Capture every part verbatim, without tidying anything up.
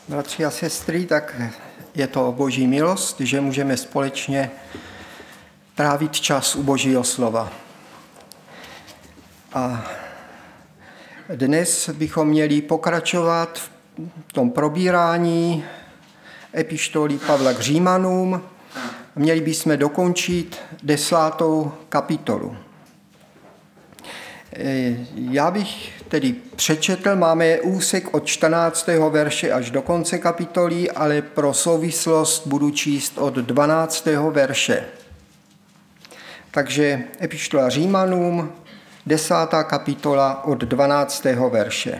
Bratři a sestry, tak je to Boží milost, že můžeme společně trávit čas u Božího slova. A dnes bychom měli pokračovat v tom probírání epištoly Pavla k Římanům. Měli bychom dokončit desátou kapitolu. Já bych tedy přečetl, máme úsek od čtrnáctého verše až do konce kapitoly, ale pro souvislost budu číst od dvanáctého verše. Takže epištola Římanům, desátá kapitola od dvanáctého verše.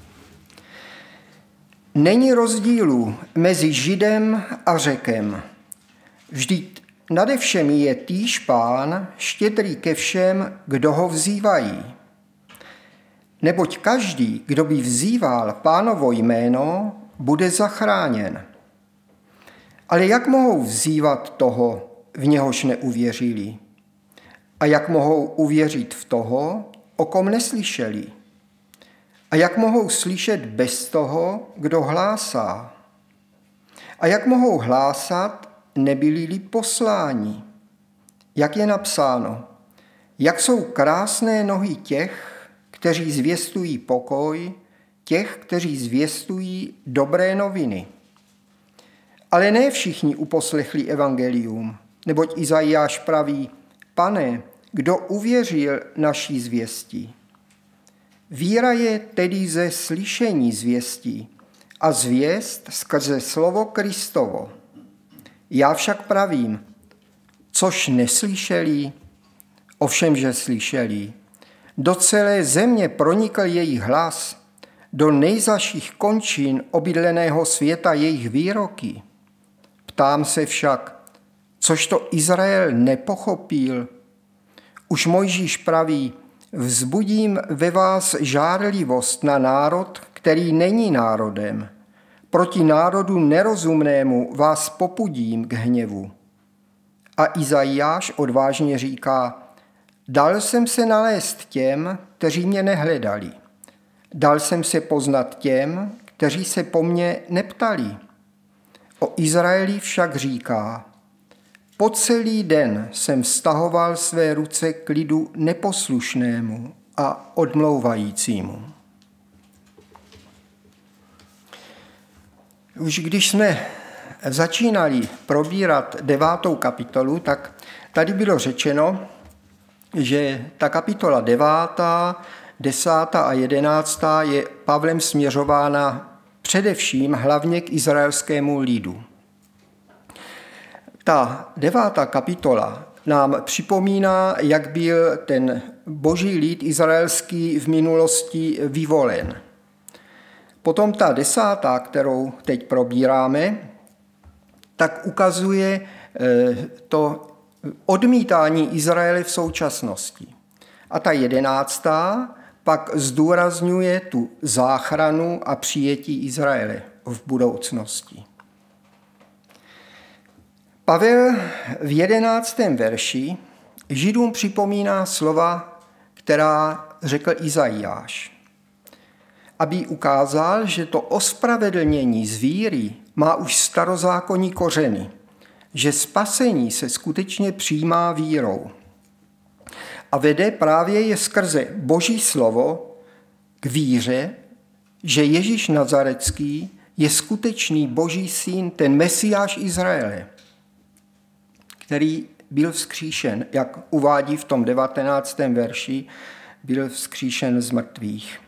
Není rozdílu mezi Židem a Řekem. Vždyť nade všemi je týž Pán, štědrý ke všem, kdo ho vzývají. Neboť každý, kdo by vzýval Pánovo jméno, bude zachráněn. Ale jak mohou vzývat toho, v něhož neuvěřili? A jak mohou uvěřit v toho, o kom neslyšeli? A jak mohou slyšet bez toho, kdo hlásá? A jak mohou hlásat, nebyli-li posláni? Jak je napsáno, jak jsou krásné nohy těch, kteří zvěstují pokoj, těch, kteří zvěstují dobré noviny. Ale ne všichni uposlechli evangelium, neboť Izajáš praví, Pane, kdo uvěřil naší zvěstí? Víra je tedy ze slyšení zvěstí a zvěst skrze slovo Kristovo. Já však pravím, což neslyšeli, ovšem, že slyšeli. Do celé země pronikl jejich hlas, do nejzaších končin obydleného světa jejich výroky. Ptám se však, což to Izrael nepochopil? Už Mojžíš praví, vzbudím ve vás žárlivost na národ, který není národem. Proti národu nerozumnému vás popudím k hněvu. A Izajáš odvážně říká, dal jsem se nalézt těm, kteří mě nehledali. Dal jsem se poznat těm, kteří se po mně neptali. O Izraeli však říká, po celý den jsem vztahoval své ruce k lidu neposlušnému a odmlouvajícímu. Už když jsme začínali probírat devátou kapitolu, tak tady bylo řečeno, že ta kapitola devátá, desátá a jedenáctá je Pavlem směřována především hlavně k izraelskému lidu. Ta devátá kapitola nám připomíná, jak byl ten boží lid izraelský v minulosti vyvolen. Potom ta desátá, kterou teď probíráme, tak ukazuje to odmítání Izraele v současnosti. A ta jedenáctá pak zdůrazňuje tu záchranu a přijetí Izraele v budoucnosti. Pavel v jedenáctém verši Židům připomíná slova, která řekl Izajáš, aby ukázal, že to ospravedlnění z víry má už starozákonní kořeny, že spasení se skutečně přijímá vírou. A vede právě je skrze Boží slovo k víře, že Ježíš Nazarecký je skutečný Boží syn, ten Mesiáš Izraele, který byl vzkříšen, jak uvádí v tom devatenáctém verši, byl vzkříšen z mrtvých.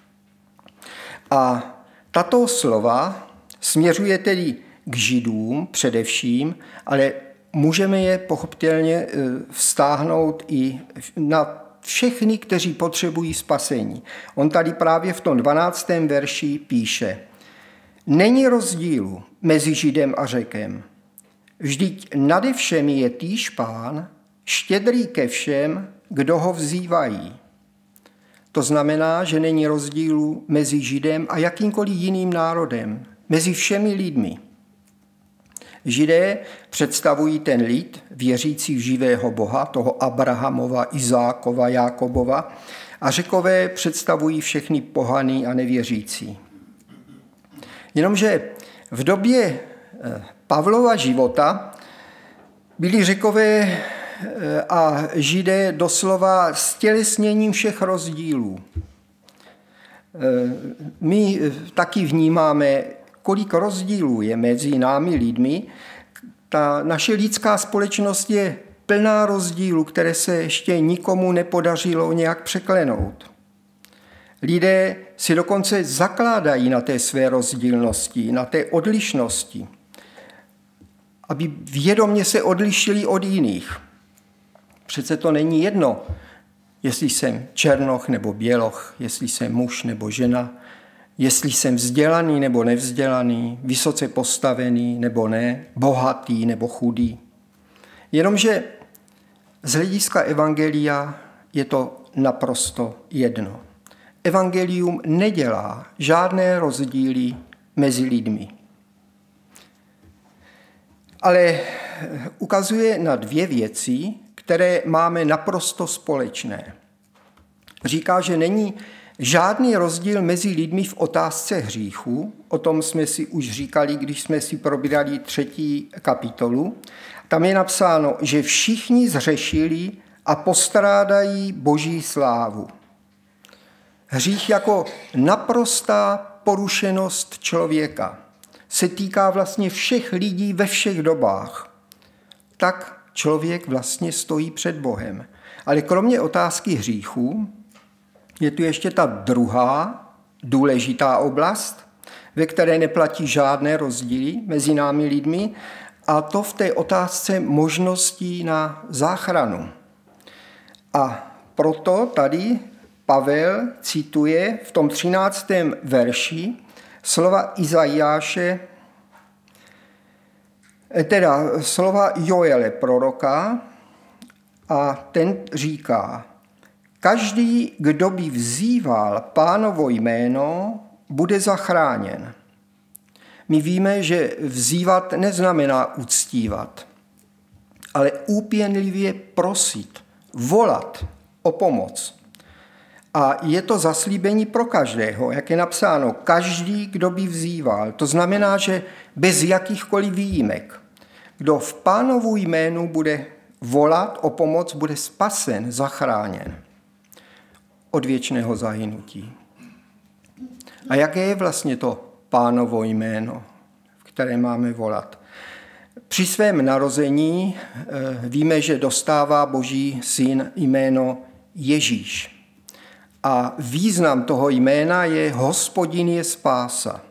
A tato slova směřuje tedy k Židům především, ale můžeme je pochopitelně vztáhnout i na všechny, kteří potřebují spasení. On tady právě v tom dvanáctém verši píše, není rozdílu mezi Židem a Řekem. Vždyť nade všemi je týž Pán, štědrý ke všem, kdo ho vzývají. To znamená, že není rozdílu mezi Židem a jakýmkoliv jiným národem, mezi všemi lidmi. Židé představují ten lid, věřící v živého Boha, toho Abrahamova, Izákova, Jákobova, a Řekové představují všechny pohany a nevěřící. Jenomže v době Pavlova života byli Řekové a Židé doslova stělesněním všech rozdílů. My taky vnímáme, kolik rozdílů je mezi námi lidmi. Ta naše lidská společnost je plná rozdílů, které se ještě nikomu nepodařilo nějak překlenout. Lidé si dokonce zakládají na té své rozdílnosti, na té odlišnosti, aby vědomě se odlišili od jiných. Přece to není jedno, jestli jsem černoch nebo běloch, jestli jsem muž nebo žena, jestli jsem vzdělaný nebo nevzdělaný, vysoce postavený nebo ne, bohatý nebo chudý. Jenomže z hlediska evangelia je to naprosto jedno. Evangelium nedělá žádné rozdíly mezi lidmi. Ale ukazuje na dvě věci, které máme naprosto společné. Říká, že není žádný rozdíl mezi lidmi v otázce hříchu. O tom jsme si už říkali, když jsme si probírali třetí kapitolu. Tam je napsáno, že všichni zřešili a postrádají Boží slávu. Hřích jako naprostá porušenost člověka se týká vlastně všech lidí ve všech dobách. Tak člověk vlastně stojí před Bohem. Ale kromě otázky hříchu je tu ještě ta druhá důležitá oblast, ve které neplatí žádné rozdíly mezi námi lidmi, a to v té otázce možností na záchranu. A proto tady Pavel cituje v tom třináctém verši slova Izajáše, teda slova Joele proroka, a ten říká: každý, kdo by vzýval Pánovo jméno, bude zachráněn. My víme, že vzývat neznamená uctívat, ale úpěnlivě prosit, volat o pomoc. A je to zaslíbení pro každého, jak je napsáno, každý, kdo by vzýval. To znamená, že bez jakýchkoliv výjimek. Kdo v Pánovu jménu bude volat o pomoc, bude spasen, zachráněn od věčného zahynutí. A jaké je vlastně to Pánovo jméno, v které máme volat? Při svém narození víme, že dostává Boží syn jméno Ježíš. A význam toho jména je Hospodin je spása.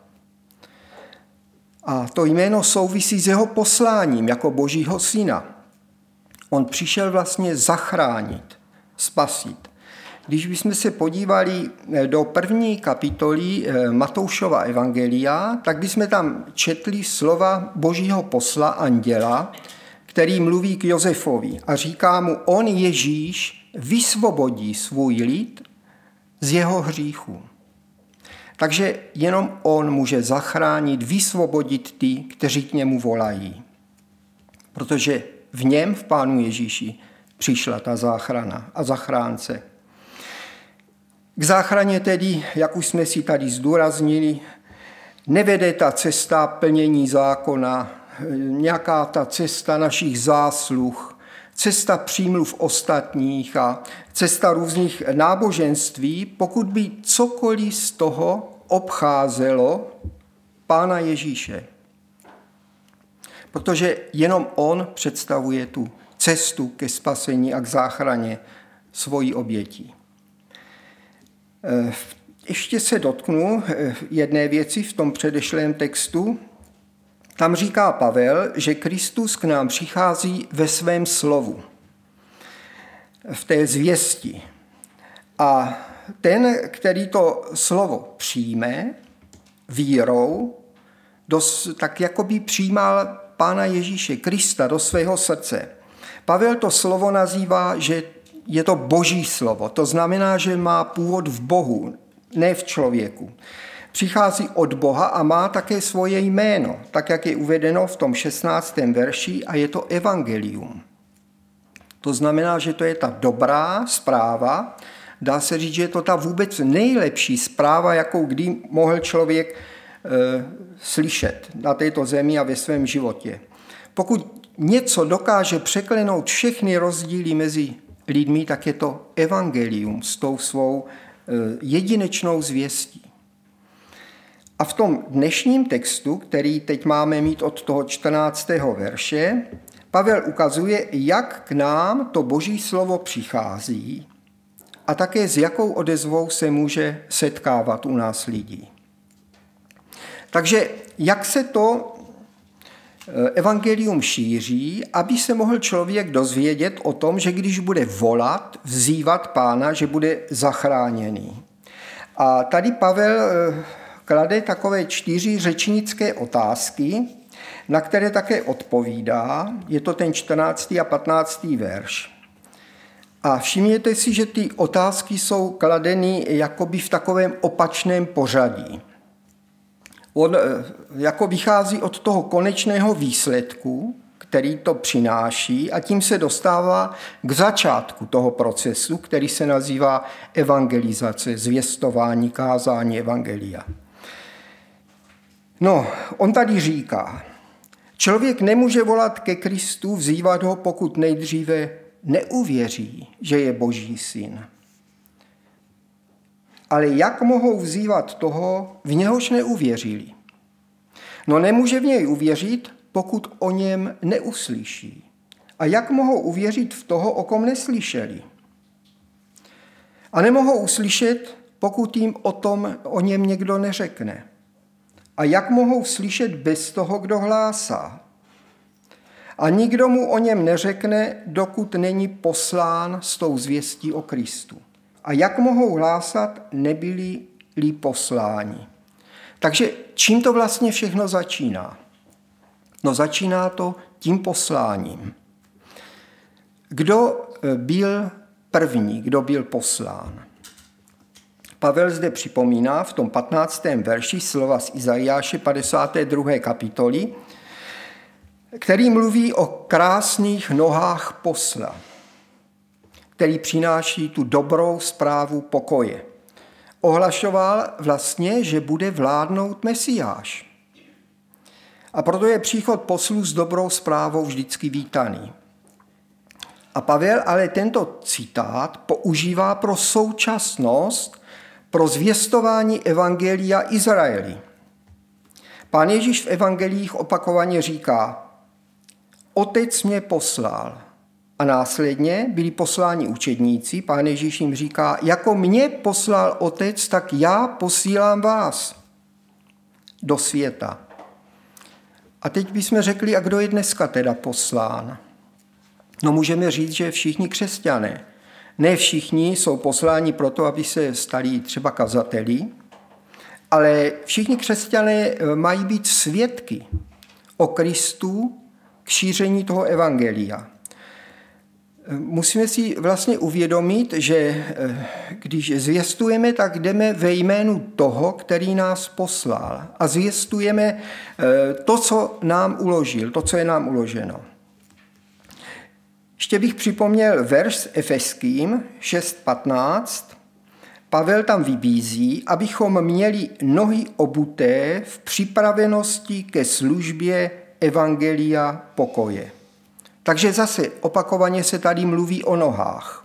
A to jméno souvisí s jeho posláním jako Božího syna. On přišel vlastně zachránit, spasit. Když bychom se podívali do první kapitoly Matoušova evangelia, tak bychom tam četli slova Božího posla anděla, který mluví k Josefovi a říká mu, on Ježíš vysvobodí svůj lid z jeho hříchu. Takže jenom on může zachránit, vysvobodit ty, kteří k němu volají. Protože v něm, v Pánu Ježíši, přišla ta záchrana a zachránce. K záchraně tedy, jak už jsme si tady zdůraznili, nevede ta cesta plnění zákona, nějaká ta cesta našich zásluh, cesta přímluv ostatních a cesta různých náboženství, pokud by cokoliv z toho obcházelo Pána Ježíše. Protože jenom on představuje tu cestu ke spasení a k záchraně svojí obětí. Ještě se dotknu jedné věci v tom předešlém textu. Tam říká Pavel, že Kristus k nám přichází ve svém slovu, v té zvěsti. A ten, který to slovo přijme vírou, dos, tak jako by přijímal Pána Ježíše Krista do svého srdce. Pavel to slovo nazývá, že je to Boží slovo. To znamená, že má původ v Bohu, ne v člověku. Přichází od Boha a má také svoje jméno, tak jak je uvedeno v tom šestnáctém verši, a je to evangelium. To znamená, že to je ta dobrá zpráva. Dá se říct, že je to ta vůbec nejlepší zpráva, jakou kdy mohl člověk slyšet na této zemi a ve svém životě. Pokud něco dokáže překlenout všechny rozdíly mezi lidmi, tak je to evangelium s tou svou jedinečnou zvěstí. A v tom dnešním textu, který teď máme mít od toho čtrnáctého verše, Pavel ukazuje, jak k nám to Boží slovo přichází a také s jakou odezvou se může setkávat u nás lidí. Takže jak se to evangelium šíří, aby se mohl člověk dozvědět o tom, že když bude volat, vzývat Pána, že bude zachráněný. A tady Pavel klade takové čtyři řečnické otázky, na které také odpovídá. Je to ten čtrnáctý a patnáctý verš. A všimněte si, že ty otázky jsou kladeny jakoby v takovém opačném pořadí. On jako vychází od toho konečného výsledku, který to přináší, a tím se dostává k začátku toho procesu, který se nazývá evangelizace, zvěstování, kázání evangelia. No, on tady říká, člověk nemůže volat ke Kristu, vzývat ho, pokud nejdříve neuvěří, že je Boží syn. Ale jak mohou vzývat toho, v něhož neuvěřili? No nemůže v něj uvěřit, pokud o něm neuslyší. A jak mohou uvěřit v toho, o kom neslyšeli? A nemohou uslyšet, pokud jim o tom o něm někdo neřekne. A jak mohou slyšet bez toho, kdo hlásá? A nikdo mu o něm neřekne, dokud není poslán s tou zvěstí o Kristu. A jak mohou hlásat, nebyli-li posláni? Takže čím to vlastně všechno začíná? No začíná to tím posláním. Kdo byl první, kdo byl poslán? Pavel zde připomíná v tom patnáctém verši slova z Izajáše padesáté druhé kapitoly, který mluví o krásných nohách posla, který přináší tu dobrou zprávu pokoje. Ohlašoval vlastně, že bude vládnout Mesiáš. A proto je příchod poslů s dobrou zprávou vždycky vítaný. A Pavel ale tento citát používá pro současnost, pro zvěstování evangelia Izraeli. Pán Ježíš v evangelích opakovaně říká, Otec mě poslal. A následně byli posláni učedníci, Pán Ježíš jim říká, jako mě poslal Otec, tak já posílám vás do světa. A teď bychom řekli, a kdo je dneska teda poslán? No můžeme říct, že všichni křesťané. Ne všichni jsou posláni proto, aby se stali třeba kazateli, ale všichni křesťané mají být svědky o Kristu k šíření toho evangelia. Musíme si vlastně uvědomit, že když zvěstujeme, tak jdeme ve jménu toho, který nás poslal. A zvěstujeme to, co nám uložil, to, co je nám uloženo. Ještě bych připomněl verš s Efeským šest patnáct. Pavel tam vybízí, abychom měli nohy obuté v připravenosti ke službě evangelia pokoje. Takže zase opakovaně se tady mluví o nohách.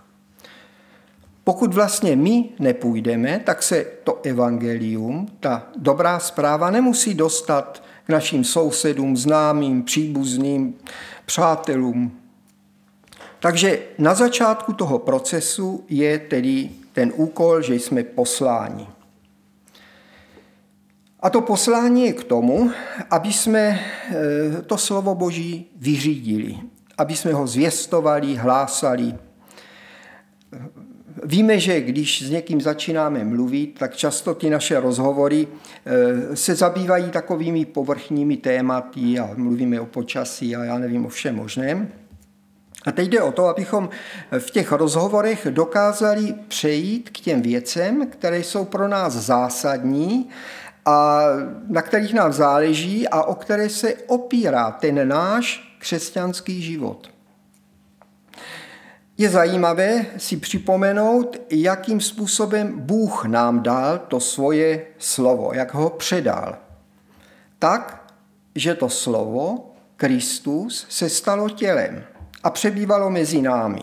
Pokud vlastně my nepůjdeme, tak se to evangelium, ta dobrá zpráva, nemusí dostat k našim sousedům, známým, příbuzným, přátelům. Takže na začátku toho procesu je tedy ten úkol, že jsme posláni. A to poslání je k tomu, aby jsme to slovo Boží vyřídili, aby jsme ho zvěstovali, hlásali. Víme, že když s někým začínáme mluvit, tak často ty naše rozhovory se zabývají takovými povrchními tématy a mluvíme o počasí a já nevím o všem možném. A teď jde o to, abychom v těch rozhovorech dokázali přejít k těm věcem, které jsou pro nás zásadní a na kterých nám záleží a o které se opírá ten náš křesťanský život. Je zajímavé si připomenout, jakým způsobem Bůh nám dal to svoje slovo, jak ho předal. tak, že to slovo, Kristus, se stalo tělem a přebývalo mezi námi.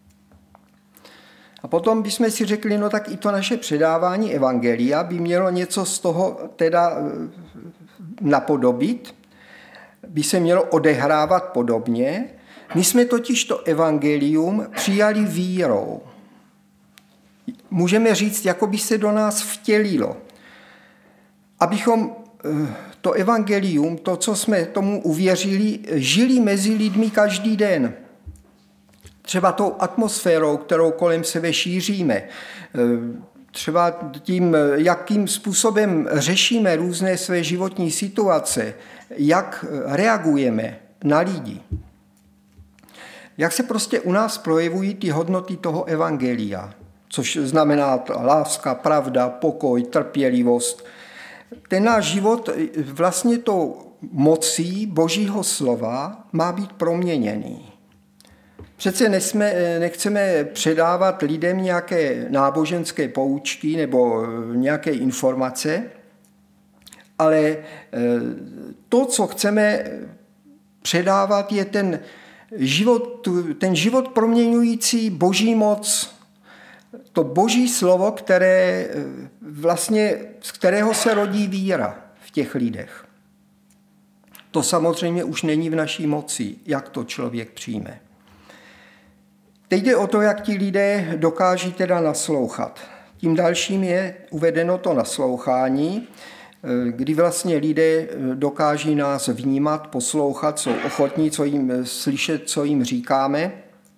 A potom bychom si řekli, no tak i to naše předávání evangelia by mělo něco z toho teda napodobit, by se mělo odehrávat podobně. My jsme totiž to evangelium přijali vírou. Můžeme říct, jako by se do nás vtělilo. Abychom to evangelium, to, co jsme tomu uvěřili, žili mezi lidmi každý den. Třeba tou atmosférou, kterou kolem sebe šíříme. Třeba tím, jakým způsobem řešíme různé své životní situace, jak reagujeme na lidi. Jak se prostě u nás projevují ty hodnoty toho evangelia, což znamená ta láska, pravda, pokoj, trpělivost. Ten náš život vlastně tou mocí Božího slova má být proměněný. Přece nesme, nechceme předávat lidem nějaké náboženské poučky nebo nějaké informace, ale to, co chceme předávat, je ten život, ten život proměňující Boží moc, to Boží slovo, které vlastně, z kterého se rodí víra v těch lidech. To samozřejmě už není v naší moci, jak to člověk přijme. Teď jde o to, jak ti lidé dokáží teda naslouchat. Tím dalším je uvedeno to naslouchání, kdy vlastně lidé dokáží nás vnímat, poslouchat, jsou ochotní co jim, slyšet, co jim říkáme.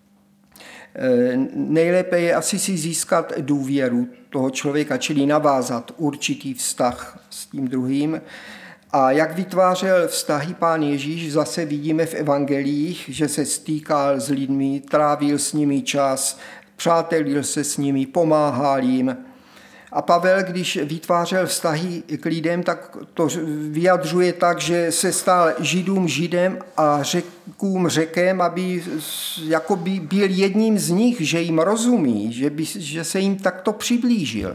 Nejlépe je asi si získat důvěru toho člověka, čili navázat určitý vztah s tím druhým. A jak vytvářel vztahy Pán Ježíš, zase vidíme v evangeliích, že se stýkal s lidmi, trávil s nimi čas, přátelil se s nimi, pomáhal jim. A Pavel, když vytvářel vztahy k lidem, tak to vyjadřuje tak, že se stal Židům Židem a Řekům Řekem, aby jakoby byl jedním z nich, že jim rozumí, že, by, že se jim takto přiblížil.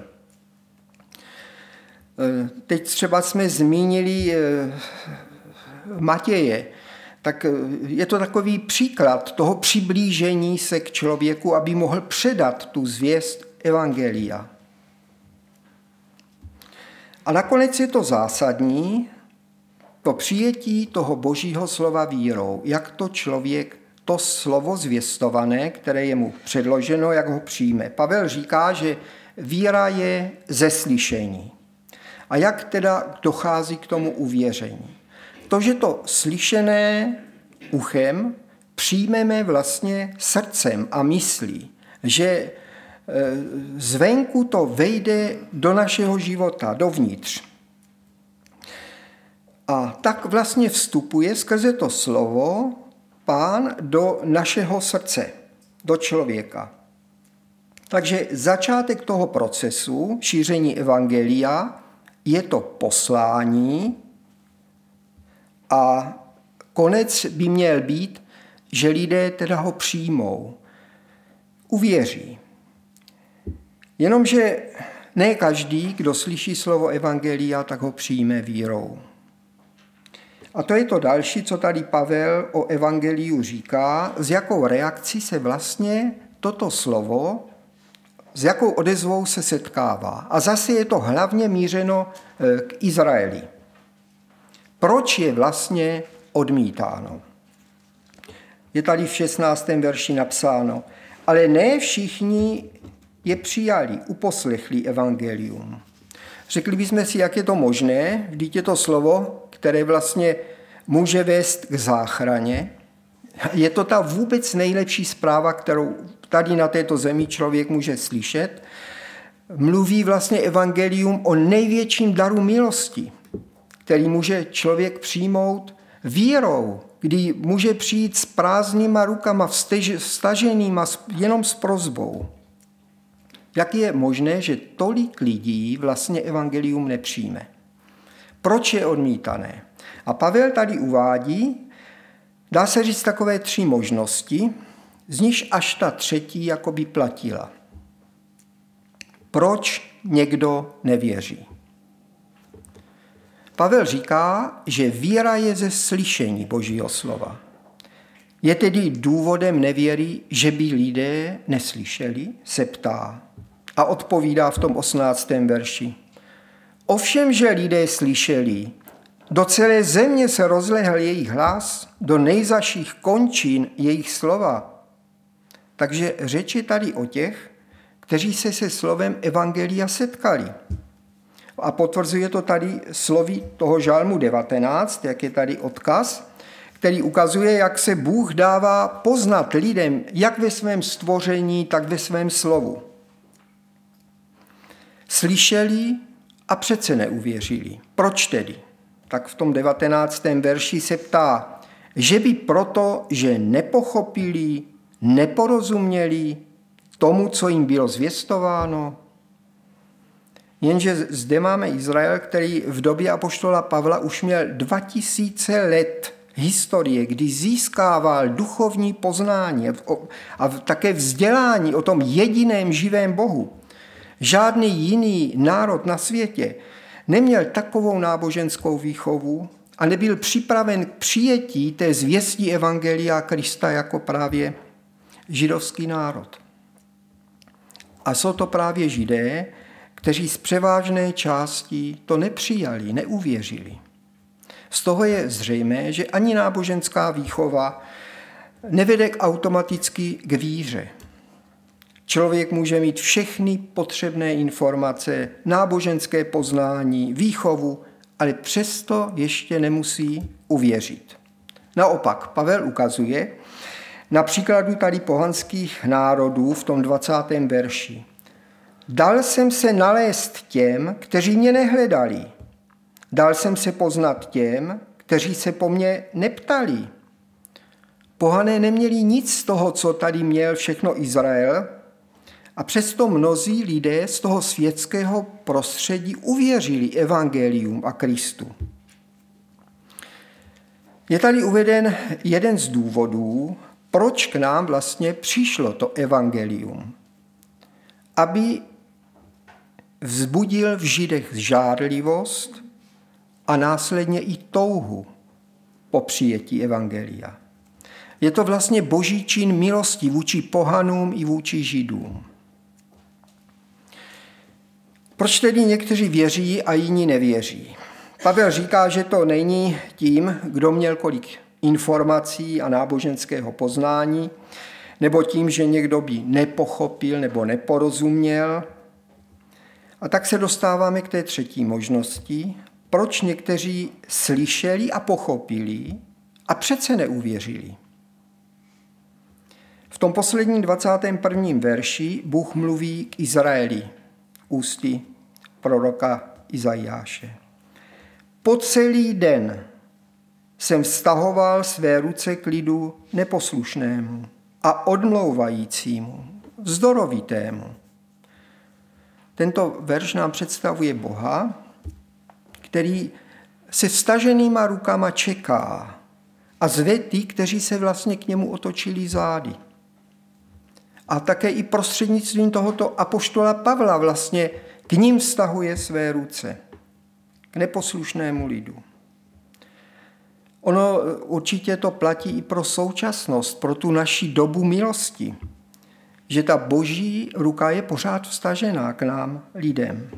Teď třeba jsme zmínili Matěje, tak je to takový příklad toho přiblížení se k člověku, aby mohl předat tu zvěst evangelia. A nakonec je to zásadní, to přijetí toho Božího slova vírou, jak to člověk, to slovo zvěstované, které je mu předloženo, jak ho přijme. Pavel říká, že víra je ze slyšení. A jak teda dochází k tomu uvěření? To, že to slyšené uchem přijmeme vlastně srdcem a myslí, že zvenku to vejde do našeho života, dovnitř. A tak vlastně vstupuje skrze to slovo Pán do našeho srdce, do člověka. Takže začátek toho procesu šíření evangelia je to poslání a konec by měl být, že lidé teda ho přijmou, uvěří. Jenomže ne každý, kdo slyší slovo evangelia, tak ho přijme vírou. A to je to další, co tady Pavel o evangeliu říká, s jakou reakcí se vlastně toto slovo, s jakou odezvou se setkává. A zase je to hlavně mířeno k Izraeli. Proč je vlastně odmítáno? Je tady v šestnáctém verši napsáno, ale ne všichni je přijali, uposlechli evangelium. Řekli bychom si, jak je to možné, vždyť je to slovo, které vlastně může vést k záchraně. Je to ta vůbec nejlepší zpráva, kterou tady na této zemi člověk může slyšet. Mluví vlastně evangelium o největším daru milosti, který může člověk přijmout vírou, kdy může přijít s prázdnýma rukama, vstaženýma jenom s prosbou. Jak je možné, že tolik lidí vlastně evangelium nepřijme? Proč je odmítané? A Pavel tady uvádí, dá se říct takové tři možnosti, z níž až ta třetí jakoby platila. Proč někdo nevěří? Pavel říká, že víra je ze slyšení Božího slova. Je tedy důvodem nevěry, že by lidé neslyšeli, se ptá a odpovídá v tom osmnáctém verši. Ovšem, že lidé slyšeli, do celé země se rozlehl jejich hlas, do nejzaších končin jejich slova. Takže řeč je tady o těch, kteří se se slovem evangelia setkali. A potvrzuje to tady slovy toho žalmu devatenáct, jak je tady odkaz, který ukazuje, jak se Bůh dává poznat lidem, jak ve svém stvoření, tak ve svém slovu. Slyšeli a přece neuvěřili. Proč tedy? Tak v tom devatenáctém verši se ptá, že by proto, že nepochopili, neporozuměli tomu, co jim bylo zvěstováno. Jenže zde máme Izrael, který v době apoštola Pavla už měl dva tisíce let historie, kdy získával duchovní poznání a také vzdělání o tom jediném živém Bohu. Žádný jiný národ na světě neměl takovou náboženskou výchovu a nebyl připraven k přijetí té zvěstí evangelia Krista jako právě židovský národ. A jsou to právě Židé, kteří z převážné části to nepřijali, neuvěřili. Z toho je zřejmé, že ani náboženská výchova nevede automaticky k víře. Člověk může mít všechny potřebné informace, náboženské poznání, výchovu, ale přesto ještě nemusí uvěřit. Naopak, Pavel ukazuje na příkladu tady pohanských národů v tom dvacátém verši. Dal jsem se nalézt těm, kteří mě nehledali. Dal jsem se poznat těm, kteří se po mně neptali. Pohané neměli nic z toho, co tady měl všechno Izrael, a přesto mnozí lidé z toho světského prostředí uvěřili evangelium a Kristu. Je tady uveden jeden z důvodů, proč k nám vlastně přišlo to evangelium. Aby vzbudil v Židech žárlivost a následně i touhu po přijetí evangelia. Je to vlastně boží čin milosti vůči pohanům i vůči Židům. Proč tedy někteří věří a jiní nevěří? Pavel říká, že to není tím, kdo měl kolik informací a náboženského poznání, nebo tím, že někdo by nepochopil nebo neporozuměl. A tak se dostáváme k té třetí možnosti, proč někteří slyšeli a pochopili a přece neuvěřili. V tom posledním dvacátém prvním verši Bůh mluví k Izraeli ústy proroka Izajáše. Po celý den jsem vztahoval své ruce k lidu neposlušnému a odmlouvajícímu, vzdorovitému. Tento verš nám představuje Boha, který se vstaženýma rukama čeká a zve ty, kteří se vlastně k němu otočili zády. A také i prostřednictvím tohoto apoštola Pavla vlastně k ním vztahuje své ruce, k neposlušnému lidu. Ono určitě to platí i pro současnost, pro tu naši dobu milosti, že ta boží ruka je pořád vztažená k nám, lidem.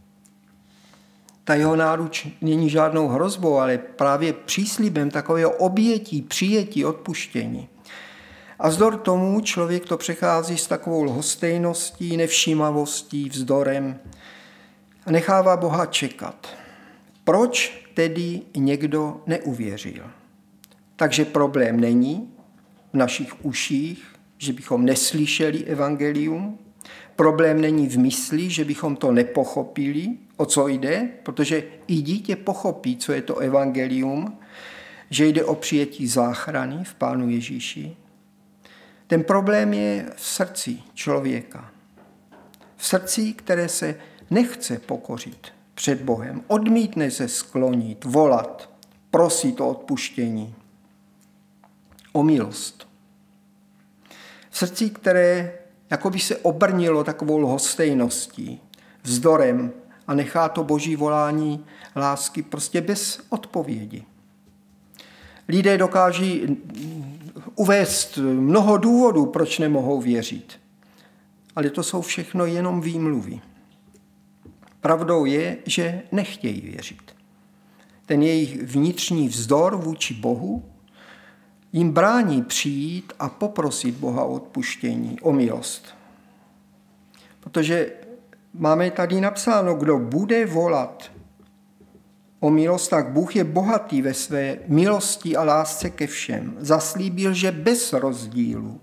Ta jeho náruč není žádnou hrozbou, ale právě příslibem takového obětí, přijetí, odpuštění. A vzdor tomu člověk to přechází s takovou lhostejností, nevšímavostí, vzdorem a nechává Boha čekat. Proč tedy někdo neuvěřil? Takže problém není v našich uších, že bychom neslyšeli evangelium. Problém není v mysli, že bychom to nepochopili, o co jde, protože i dítě pochopí, co je to evangelium, že jde o přijetí záchrany v Pánu Ježíši. Ten problém je v srdci člověka. V srdci, které se nechce pokořit před Bohem. Odmítne se sklonit, volat, prosit o odpuštění, o milost. V srdci, které jako by se obrnilo takovou lhostejností, vzdorem a nechá to boží volání lásky prostě bez odpovědi. Lidé dokáží uvést mnoho důvodů, proč nemohou věřit. Ale to jsou všechno jenom výmluvy. Pravdou je, že nechtějí věřit. Ten jejich vnitřní vzdor vůči Bohu jim brání přijít a poprosit Boha o odpuštění, o milost. Protože máme tady napsáno, kdo bude volat o milost, tak Bůh je bohatý ve své milosti a lásce ke všem. Zaslíbil, že bez rozdílu,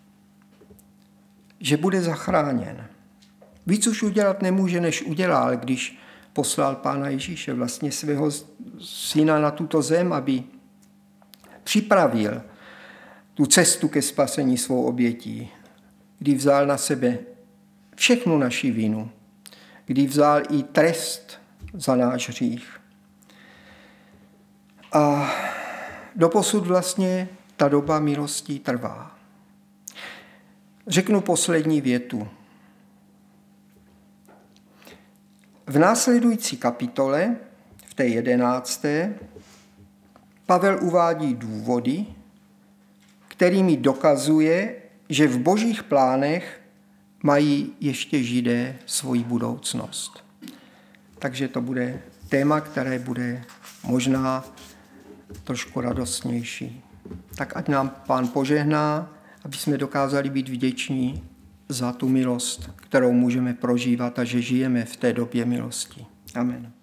že bude zachráněn. Víc už udělat nemůže, než udělal, když poslal Pána Ježíše, vlastně svého syna na tuto zem, aby připravil tu cestu ke spasení svou obětí, kdy vzal na sebe všechnu naši vinu, kdy vzal i trest za náš hřích. A doposud vlastně ta doba milosti trvá. Řeknu poslední větu. V následující kapitole, v té jedenácté, Pavel uvádí důvody, kterými dokazuje, že v božích plánech mají ještě Židé svoji budoucnost. Takže to bude téma, které bude možná trošku radostnější. Tak ať nám Pán požehná, aby jsme dokázali být vděční za tu milost, kterou můžeme prožívat a že žijeme v té době milosti. Amen.